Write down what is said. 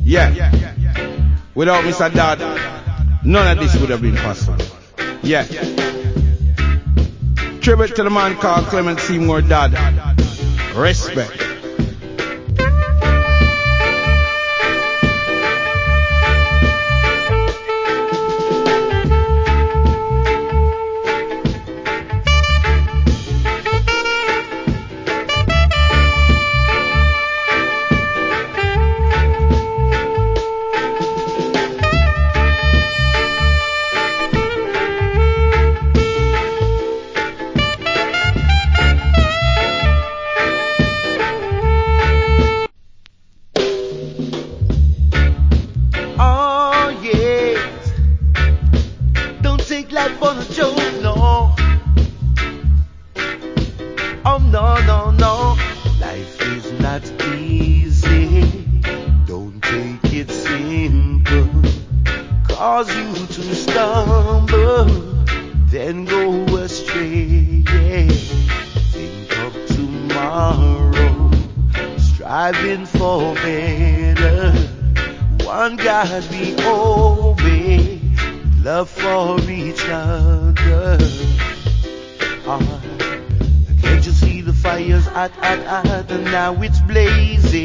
Yeah. Without Mr. Dad, none of this would have been possible. Yeah. Tribute to the man called Clement Seymour Dad. Respect. Life on a joke, no. Oh no, no, no. Life is not easy. Don't take it simple. Cause you to stumble, then go astray. Yeah. Think of tomorrow, striving for better. One God we obey. Love for each other. Can't you see the fire's hot, and now it's blazing?